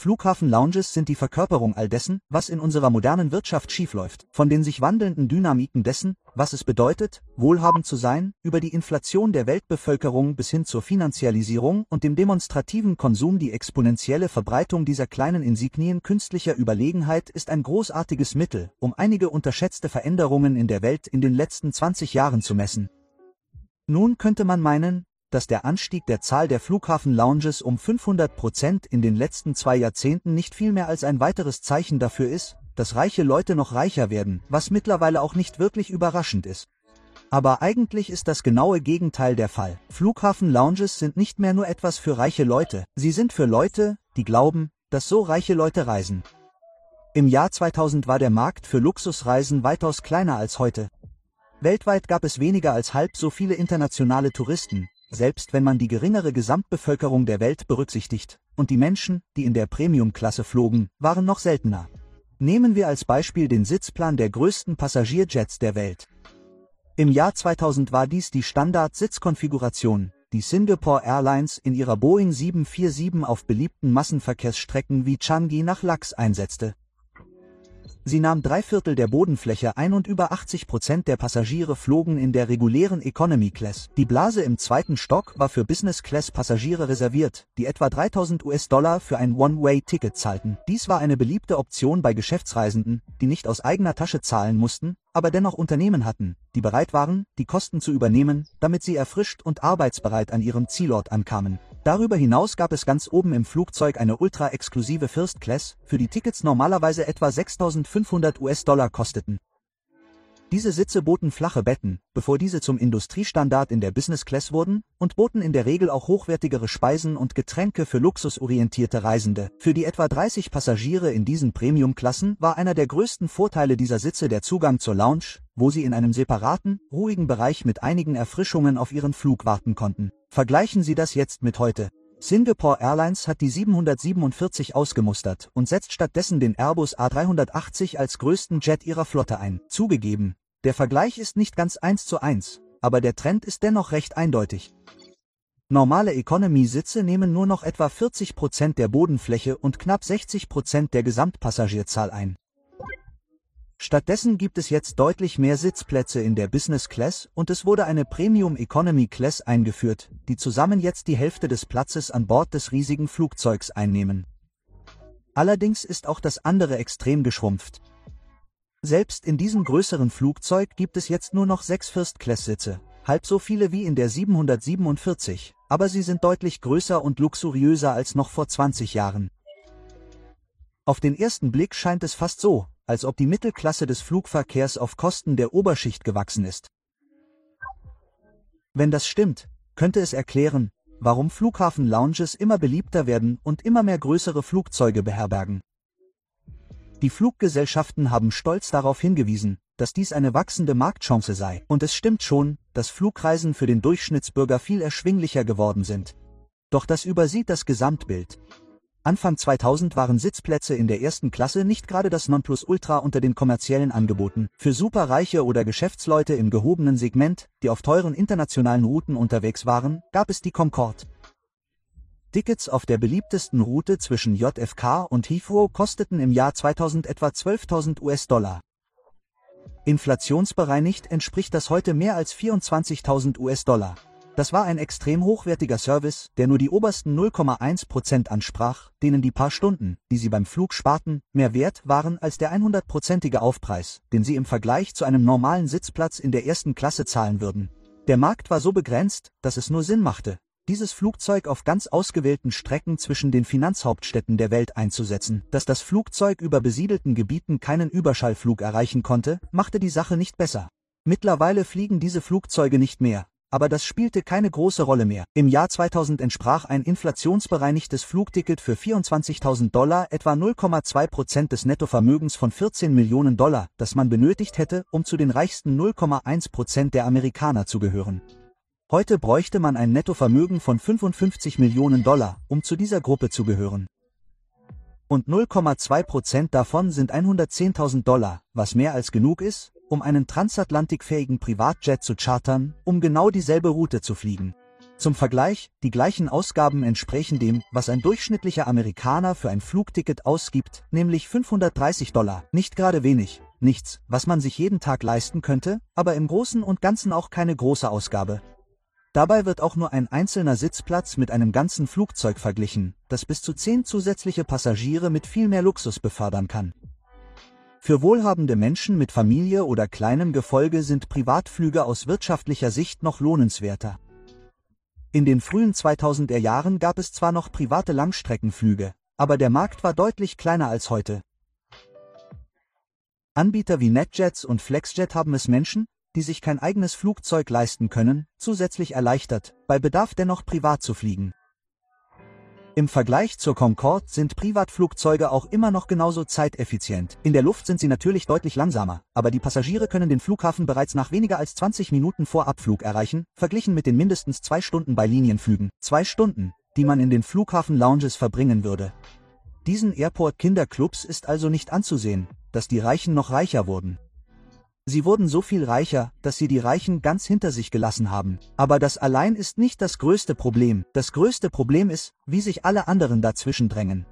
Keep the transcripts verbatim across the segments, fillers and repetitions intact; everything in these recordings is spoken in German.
Flughafen-Lounges sind die Verkörperung all dessen, was in unserer modernen Wirtschaft schiefläuft. Von den sich wandelnden Dynamiken dessen, was es bedeutet, wohlhabend zu sein, über die Inflation der Weltbevölkerung bis hin zur Finanzialisierung und dem demonstrativen Konsum. Die exponentielle Verbreitung dieser kleinen Insignien künstlicher Überlegenheit ist ein großartiges Mittel, um einige unterschätzte Veränderungen in der Welt in den letzten zwanzig Jahren zu messen. Nun könnte man meinen, dass der Anstieg der Zahl der Flughafen-Lounges um fünfhundert Prozent in den letzten zwei Jahrzehnten nicht viel mehr als ein weiteres Zeichen dafür ist, dass reiche Leute noch reicher werden, was mittlerweile auch nicht wirklich überraschend ist. Aber eigentlich ist das genaue Gegenteil der Fall. Flughafen-Lounges sind nicht mehr nur etwas für reiche Leute, sie sind für Leute, die glauben, dass so reiche Leute reisen. Im Jahr zweitausend war der Markt für Luxusreisen weitaus kleiner als heute. Weltweit gab es weniger als halb so viele internationale Touristen, selbst wenn man die geringere Gesamtbevölkerung der Welt berücksichtigt, und die Menschen, die in der Premium-Klasse flogen, waren noch seltener. Nehmen wir als Beispiel den Sitzplan der größten Passagierjets der Welt. Im Jahr zweitausend war dies die Standard-Sitzkonfiguration, die Singapore Airlines in ihrer Boeing sieben vier sieben auf beliebten Massenverkehrsstrecken wie Changi nach Laks einsetzte. Sie nahm drei Viertel der Bodenfläche ein und über achtzig Prozent der Passagiere flogen in der regulären Economy Class. Die Blase im zweiten Stock war für Business Class Passagiere reserviert, die etwa dreitausend US-Dollar für ein One-Way-Ticket zahlten. Dies war eine beliebte Option bei Geschäftsreisenden, die nicht aus eigener Tasche zahlen mussten, aber dennoch Unternehmen hatten, die bereit waren, die Kosten zu übernehmen, damit sie erfrischt und arbeitsbereit an ihrem Zielort ankamen. Darüber hinaus gab es ganz oben im Flugzeug eine ultra-exklusive First Class, für die Tickets normalerweise etwa sechstausendfünfhundert US-Dollar kosteten. Diese Sitze boten flache Betten, bevor diese zum Industriestandard in der Business Class wurden, und boten in der Regel auch hochwertigere Speisen und Getränke für luxusorientierte Reisende. Für die etwa dreißig Passagiere in diesen Premium-Klassen war einer der größten Vorteile dieser Sitze der Zugang zur Lounge, wo sie in einem separaten, ruhigen Bereich mit einigen Erfrischungen auf ihren Flug warten konnten. Vergleichen Sie das jetzt mit heute. Singapore Airlines hat die siebenhundertsiebenundvierzig ausgemustert und setzt stattdessen den Airbus A dreihundertachtzig als größten Jet ihrer Flotte ein. Zugegeben, der Vergleich ist nicht ganz eins zu eins, aber der Trend ist dennoch recht eindeutig. Normale Economy-Sitze nehmen nur noch etwa vierzig Prozent der Bodenfläche und knapp sechzig Prozent der Gesamtpassagierzahl ein. Stattdessen gibt es jetzt deutlich mehr Sitzplätze in der Business Class und es wurde eine Premium Economy Class eingeführt, die zusammen jetzt die Hälfte des Platzes an Bord des riesigen Flugzeugs einnehmen. Allerdings ist auch das andere Extrem geschrumpft. Selbst in diesem größeren Flugzeug gibt es jetzt nur noch sechs First-Class-Sitze, halb so viele wie in der siebenhundertsiebenundvierzig, aber sie sind deutlich größer und luxuriöser als noch vor zwanzig Jahren. Auf den ersten Blick scheint es fast so, als ob die Mittelklasse des Flugverkehrs auf Kosten der Oberschicht gewachsen ist. Wenn das stimmt, könnte es erklären, warum Flughafen-Lounges immer beliebter werden und immer mehr größere Flugzeuge beherbergen. Die Fluggesellschaften haben stolz darauf hingewiesen, dass dies eine wachsende Marktchance sei. Und es stimmt schon, dass Flugreisen für den Durchschnittsbürger viel erschwinglicher geworden sind. Doch das übersieht das Gesamtbild. Anfang zweitausend waren Sitzplätze in der ersten Klasse nicht gerade das Nonplusultra unter den kommerziellen Angeboten. Für Superreiche oder Geschäftsleute im gehobenen Segment, die auf teuren internationalen Routen unterwegs waren, gab es die Concorde. Tickets auf der beliebtesten Route zwischen J F K und Heathrow kosteten im Jahr zweitausend etwa zwölftausend US-Dollar. Inflationsbereinigt entspricht das heute mehr als vierundzwanzigtausend US-Dollar. Das war ein extrem hochwertiger Service, der nur die obersten null Komma eins Prozent ansprach, denen die paar Stunden, die sie beim Flug sparten, mehr wert waren als der hundertprozentige Aufpreis, den sie im Vergleich zu einem normalen Sitzplatz in der ersten Klasse zahlen würden. Der Markt war so begrenzt, dass es nur Sinn machte, dieses Flugzeug auf ganz ausgewählten Strecken zwischen den Finanzhauptstädten der Welt einzusetzen. Dass das Flugzeug über besiedelten Gebieten keinen Überschallflug erreichen konnte, machte die Sache nicht besser. Mittlerweile fliegen diese Flugzeuge nicht mehr. Aber das spielte keine große Rolle mehr. Im Jahr zweitausend entsprach ein inflationsbereinigtes Flugticket für vierundzwanzigtausend Dollar etwa null Komma zwei Prozent des Nettovermögens von vierzehn Millionen Dollar, das man benötigt hätte, um zu den reichsten null Komma eins Prozent der Amerikaner zu gehören. Heute bräuchte man ein Nettovermögen von fünfundfünfzig Millionen Dollar, um zu dieser Gruppe zu gehören. Und null Komma zwei Prozent davon sind hundertzehntausend Dollar, was mehr als genug ist, um einen transatlantikfähigen Privatjet zu chartern, um genau dieselbe Route zu fliegen. Zum Vergleich, die gleichen Ausgaben entsprechen dem, was ein durchschnittlicher Amerikaner für ein Flugticket ausgibt, nämlich fünfhundertdreißig Dollar. Nicht gerade wenig, nichts, was man sich jeden Tag leisten könnte, aber im Großen und Ganzen auch keine große Ausgabe. Dabei wird auch nur ein einzelner Sitzplatz mit einem ganzen Flugzeug verglichen, das bis zu zehn zusätzliche Passagiere mit viel mehr Luxus befördern kann. Für wohlhabende Menschen mit Familie oder kleinem Gefolge sind Privatflüge aus wirtschaftlicher Sicht noch lohnenswerter. In den frühen zweitausender Jahren gab es zwar noch private Langstreckenflüge, aber der Markt war deutlich kleiner als heute. Anbieter wie NetJets und Flexjet haben es Menschen, die sich kein eigenes Flugzeug leisten können, zusätzlich erleichtert, bei Bedarf dennoch privat zu fliegen. Im Vergleich zur Concorde sind Privatflugzeuge auch immer noch genauso zeiteffizient. In der Luft sind sie natürlich deutlich langsamer, aber die Passagiere können den Flughafen bereits nach weniger als zwanzig Minuten vor Abflug erreichen, verglichen mit den mindestens zwei Stunden bei Linienflügen. Zwei Stunden, die man in den Flughafen-Lounges verbringen würde. Diesen Airport-Kinderclubs ist also nicht anzusehen, dass die Reichen noch reicher wurden. Sie wurden so viel reicher, dass sie die Reichen ganz hinter sich gelassen haben. Aber das allein ist nicht das größte Problem. Das größte Problem ist, wie sich alle anderen dazwischen drängen.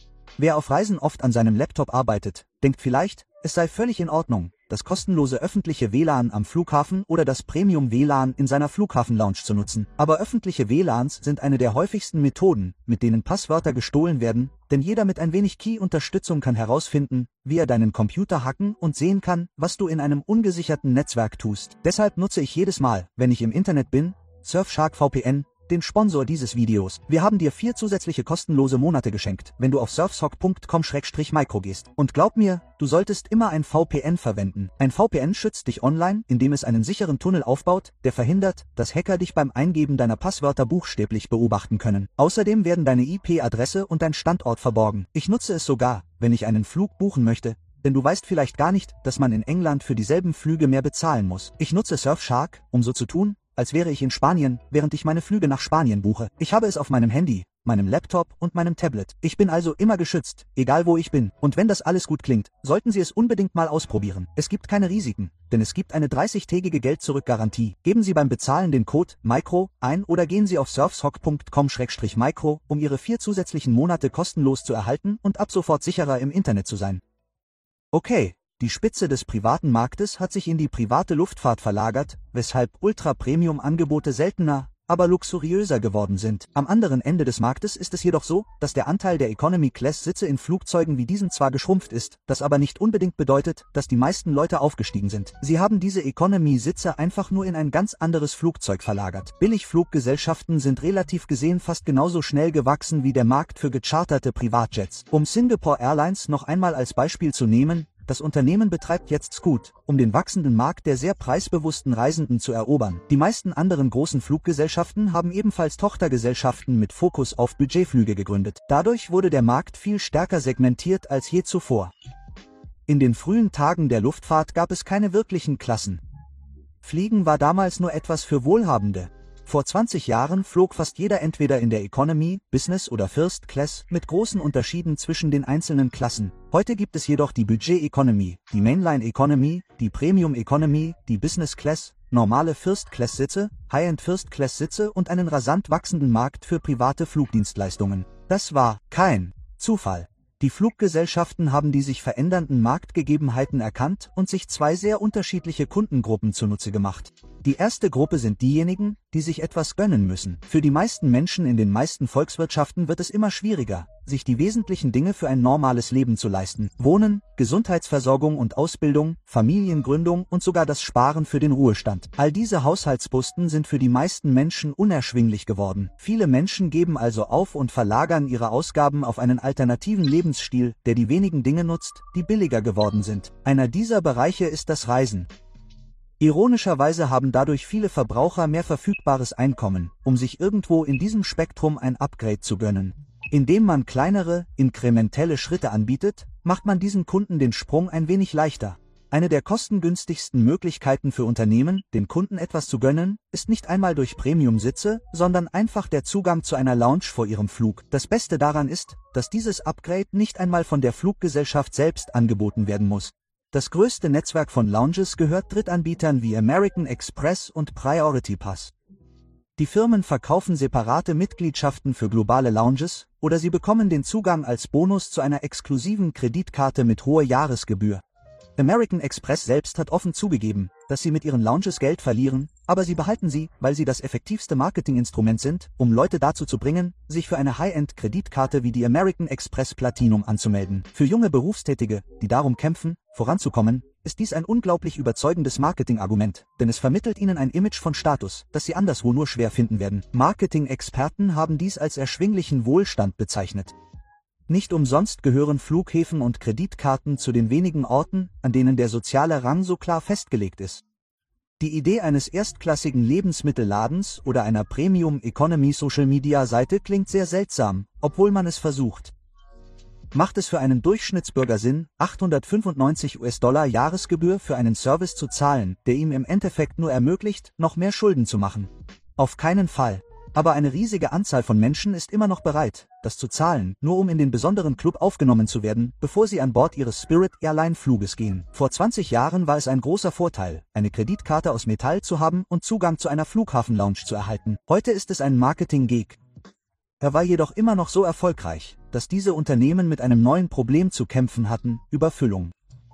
Wer auf Reisen oft an seinem Laptop arbeitet, denkt vielleicht, es sei völlig in Ordnung, das kostenlose öffentliche W L A N am Flughafen oder das Premium-W L A N in seiner Flughafen-Lounge zu nutzen. Aber öffentliche W L A Ns sind eine der häufigsten Methoden, mit denen Passwörter gestohlen werden, denn jeder mit ein wenig Key-Unterstützung kann herausfinden, wie er deinen Computer hacken und sehen kann, was du in einem ungesicherten Netzwerk tust. Deshalb nutze ich jedes Mal, wenn ich im Internet bin, Surfshark V P N, den Sponsor dieses Videos. Wir haben dir vier zusätzliche kostenlose Monate geschenkt, wenn du auf surfshark punkt com Schrägstrich micro gehst. Und glaub mir, du solltest immer ein V P N verwenden. Ein V P N schützt dich online, indem es einen sicheren Tunnel aufbaut, der verhindert, dass Hacker dich beim Eingeben deiner Passwörter buchstäblich beobachten können. Außerdem werden deine I P-Adresse und dein Standort verborgen. Ich nutze es sogar, wenn ich einen Flug buchen möchte, denn du weißt vielleicht gar nicht, dass man in England für dieselben Flüge mehr bezahlen muss. Ich nutze Surfshark, um so zu tun, als wäre ich in Spanien, während ich meine Flüge nach Spanien buche. Ich habe es auf meinem Handy, meinem Laptop und meinem Tablet. Ich bin also immer geschützt, egal wo ich bin. Und wenn das alles gut klingt, sollten Sie es unbedingt mal ausprobieren. Es gibt keine Risiken, denn es gibt eine dreißigtägige Geld-Zurück-Garantie. Geben Sie beim Bezahlen den Code MICRO ein oder gehen Sie auf surfshark punkt com Schrägstrich micro, um Ihre vier zusätzlichen Monate kostenlos zu erhalten und ab sofort sicherer im Internet zu sein. Okay. Die Spitze des privaten Marktes hat sich in die private Luftfahrt verlagert, weshalb Ultra-Premium-Angebote seltener, aber luxuriöser geworden sind. Am anderen Ende des Marktes ist es jedoch so, dass der Anteil der Economy-Class-Sitze in Flugzeugen wie diesen zwar geschrumpft ist, das aber nicht unbedingt bedeutet, dass die meisten Leute aufgestiegen sind. Sie haben diese Economy-Sitze einfach nur in ein ganz anderes Flugzeug verlagert. Billigfluggesellschaften sind relativ gesehen fast genauso schnell gewachsen wie der Markt für gecharterte Privatjets. Um Singapore Airlines noch einmal als Beispiel zu nehmen: Das Unternehmen betreibt jetzt Scoot, um den wachsenden Markt der sehr preisbewussten Reisenden zu erobern. Die meisten anderen großen Fluggesellschaften haben ebenfalls Tochtergesellschaften mit Fokus auf Budgetflüge gegründet. Dadurch wurde der Markt viel stärker segmentiert als je zuvor. In den frühen Tagen der Luftfahrt gab es keine wirklichen Klassen. Fliegen war damals nur etwas für Wohlhabende. Vor zwanzig Jahren flog fast jeder entweder in der Economy, Business oder First Class, mit großen Unterschieden zwischen den einzelnen Klassen. Heute gibt es jedoch die Budget Economy, die Mainline Economy, die Premium Economy, die Business Class, normale First Class Sitze, High-End First Class Sitze und einen rasant wachsenden Markt für private Flugdienstleistungen. Das war kein Zufall. Die Fluggesellschaften haben die sich verändernden Marktgegebenheiten erkannt und sich zwei sehr unterschiedliche Kundengruppen zunutze gemacht. Die erste Gruppe sind diejenigen, die sich etwas gönnen müssen. Für die meisten Menschen in den meisten Volkswirtschaften wird es immer schwieriger, sich die wesentlichen Dinge für ein normales Leben zu leisten. Wohnen, Gesundheitsversorgung und Ausbildung, Familiengründung und sogar das Sparen für den Ruhestand. All diese Haushaltsposten sind für die meisten Menschen unerschwinglich geworden. Viele Menschen geben also auf und verlagern ihre Ausgaben auf einen alternativen Lebensstil, der die wenigen Dinge nutzt, die billiger geworden sind. Einer dieser Bereiche ist das Reisen. Ironischerweise haben dadurch viele Verbraucher mehr verfügbares Einkommen, um sich irgendwo in diesem Spektrum ein Upgrade zu gönnen. Indem man kleinere, inkrementelle Schritte anbietet, macht man diesen Kunden den Sprung ein wenig leichter. Eine der kostengünstigsten Möglichkeiten für Unternehmen, den Kunden etwas zu gönnen, ist nicht einmal durch Premium-Sitze, sondern einfach der Zugang zu einer Lounge vor ihrem Flug. Das Beste daran ist, dass dieses Upgrade nicht einmal von der Fluggesellschaft selbst angeboten werden muss. Das größte Netzwerk von Lounges gehört Drittanbietern wie American Express und Priority Pass. Die Firmen verkaufen separate Mitgliedschaften für globale Lounges, oder sie bekommen den Zugang als Bonus zu einer exklusiven Kreditkarte mit hoher Jahresgebühr. American Express selbst hat offen zugegeben, dass sie mit ihren Lounges Geld verlieren, aber sie behalten sie, weil sie das effektivste Marketinginstrument sind, um Leute dazu zu bringen, sich für eine High-End-Kreditkarte wie die American Express Platinum anzumelden. Für junge Berufstätige, die darum kämpfen, voranzukommen, ist dies ein unglaublich überzeugendes Marketingargument, denn es vermittelt ihnen ein Image von Status, das sie anderswo nur schwer finden werden. Marketing-Experten haben dies als erschwinglichen Wohlstand bezeichnet. Nicht umsonst gehören Flughäfen und Kreditkarten zu den wenigen Orten, an denen der soziale Rang so klar festgelegt ist. Die Idee eines erstklassigen Lebensmittelladens oder einer Premium-Economy-Social-Media-Seite klingt sehr seltsam, obwohl man es versucht. Macht es für einen Durchschnittsbürger Sinn, achthundertfünfundneunzig US-Dollar Jahresgebühr für einen Service zu zahlen, der ihm im Endeffekt nur ermöglicht, noch mehr Schulden zu machen? Auf keinen Fall. Aber eine riesige Anzahl von Menschen ist immer noch bereit, das zu zahlen, nur um in den besonderen Club aufgenommen zu werden, bevor sie an Bord ihres Spirit Airline Fluges gehen. Vor zwanzig Jahren war es ein großer Vorteil, eine Kreditkarte aus Metall zu haben und Zugang zu einer Flughafenlounge zu erhalten. Heute ist es ein Marketing-Gig. Er war jedoch immer noch so erfolgreich, dass diese Unternehmen mit einem neuen Problem zu kämpfen hatten: Überfüllung.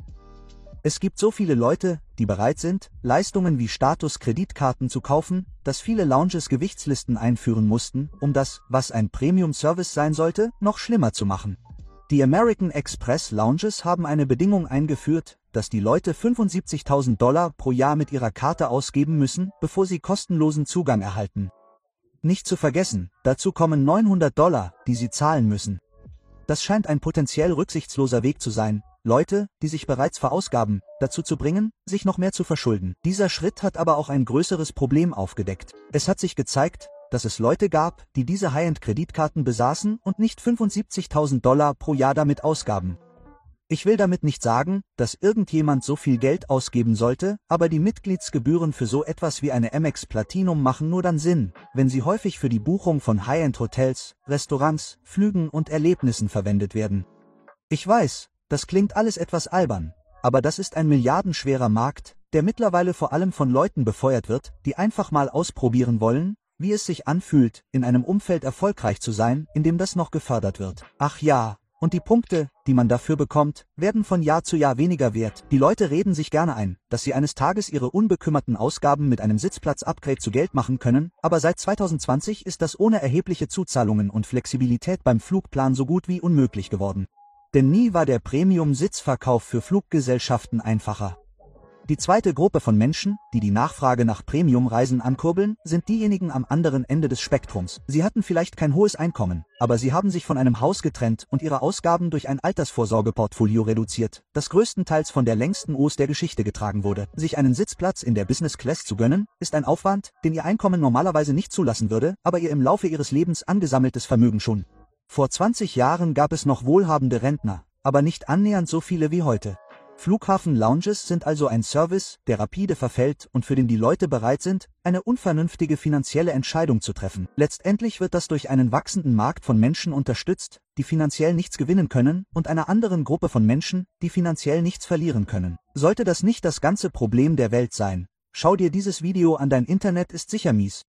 Es gibt so viele Leute, die bereit sind, Leistungen wie Status-Kreditkarten zu kaufen, dass viele Lounges Gewichtslisten einführen mussten, um das, was ein Premium-Service sein sollte, noch schlimmer zu machen. Die American Express Lounges haben eine Bedingung eingeführt, dass die Leute fünfundsiebzigtausend Dollar pro Jahr mit ihrer Karte ausgeben müssen, bevor sie kostenlosen Zugang erhalten. Nicht zu vergessen, dazu kommen neunhundert Dollar, die sie zahlen müssen. Das scheint ein potenziell rücksichtsloser Weg zu sein, Leute, die sich bereits verausgaben, dazu zu bringen, sich noch mehr zu verschulden. Dieser Schritt hat aber auch ein größeres Problem aufgedeckt. Es hat sich gezeigt, dass es Leute gab, die diese High-End-Kreditkarten besaßen und nicht fünfundsiebzigtausend Dollar pro Jahr damit ausgaben. Ich will damit nicht sagen, dass irgendjemand so viel Geld ausgeben sollte, aber die Mitgliedsgebühren für so etwas wie eine Amex Platinum machen nur dann Sinn, wenn sie häufig für die Buchung von High-End-Hotels, Restaurants, Flügen und Erlebnissen verwendet werden. Ich weiß, das klingt alles etwas albern, aber das ist ein milliardenschwerer Markt, der mittlerweile vor allem von Leuten befeuert wird, die einfach mal ausprobieren wollen, wie es sich anfühlt, in einem Umfeld erfolgreich zu sein, in dem das noch gefördert wird. Ach ja, und die Punkte, die man dafür bekommt, werden von Jahr zu Jahr weniger wert. Die Leute reden sich gerne ein, dass sie eines Tages ihre unbekümmerten Ausgaben mit einem Sitzplatz-Upgrade zu Geld machen können, aber seit zweitausendzwanzig ist das ohne erhebliche Zuzahlungen und Flexibilität beim Flugplan so gut wie unmöglich geworden. Denn nie war der Premium-Sitzverkauf für Fluggesellschaften einfacher. Die zweite Gruppe von Menschen, die die Nachfrage nach Premium-Reisen ankurbeln, sind diejenigen am anderen Ende des Spektrums. Sie hatten vielleicht kein hohes Einkommen, aber sie haben sich von einem Haus getrennt und ihre Ausgaben durch ein Altersvorsorgeportfolio reduziert, das größtenteils von der längsten O S der Geschichte getragen wurde. Sich einen Sitzplatz in der Business Class zu gönnen, ist ein Aufwand, den ihr Einkommen normalerweise nicht zulassen würde, aber ihr im Laufe ihres Lebens angesammeltes Vermögen schon. Vor zwanzig Jahren gab es noch wohlhabende Rentner, aber nicht annähernd so viele wie heute. Flughafen-Lounges sind also ein Service, der rapide verfällt und für den die Leute bereit sind, eine unvernünftige finanzielle Entscheidung zu treffen. Letztendlich wird das durch einen wachsenden Markt von Menschen unterstützt, die finanziell nichts gewinnen können, und einer anderen Gruppe von Menschen, die finanziell nichts verlieren können. Sollte das nicht das ganze Problem der Welt sein? Schau dir dieses Video an, dein Internet ist sicher mies.